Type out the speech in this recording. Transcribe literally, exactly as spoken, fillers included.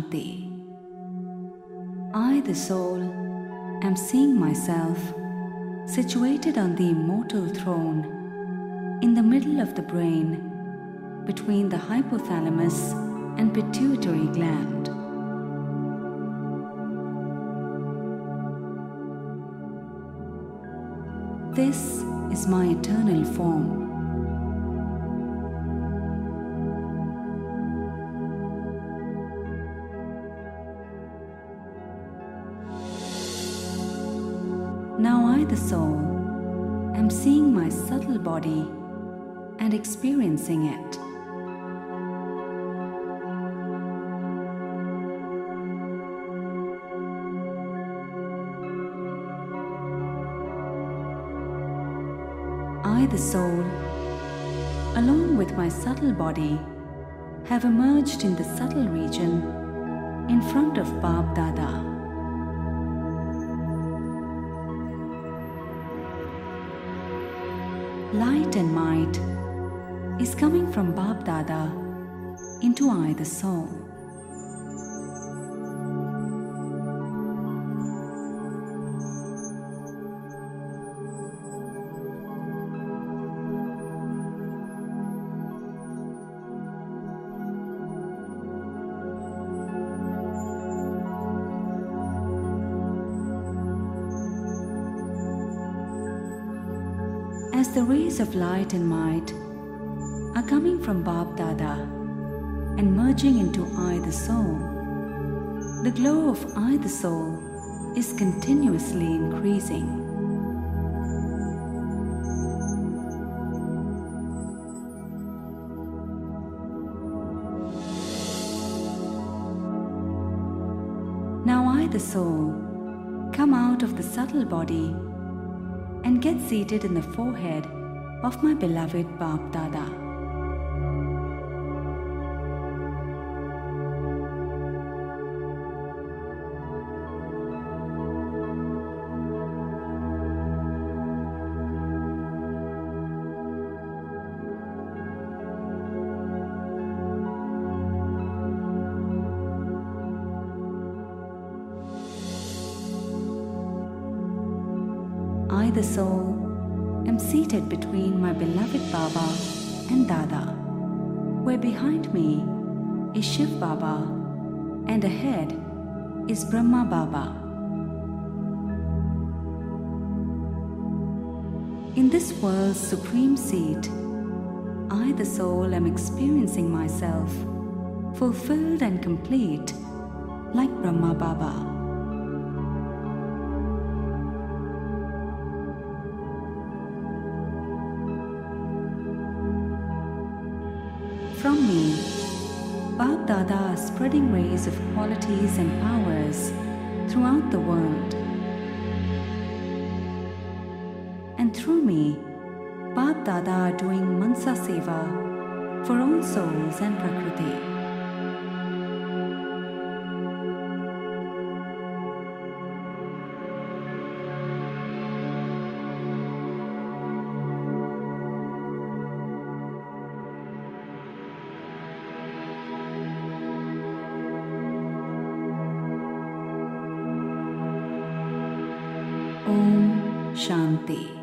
Shanti. I, the soul, am seeing myself situated on the immortal throne in the middle of the brain between the hypothalamus and pituitary gland. This is my eternal form. Now I, the soul, am seeing my subtle body and experiencing it. I, the soul, along with my subtle body, have emerged in the subtle region in front of Bap Dada. Light and might is coming from Bap Dada into I, the soul. As the rays of light and might are coming from Bap Dada and merging into I, the soul, the glow of I, the soul, is continuously increasing. Now I, the soul, come out of the subtle body and get seated in the forehead of my beloved Bap Dada. I, the soul, am seated between my beloved Baba and Dada, where behind me is Shiv Baba and ahead is Brahma Baba. In this world's supreme seat, I, the soul, am experiencing myself fulfilled and complete like Brahma Baba. From me, Bap Dada are spreading rays of qualities and powers throughout the world. And through me, Bap Dada are doing Mansa Seva for all souls and Prakriti. Om Shanti.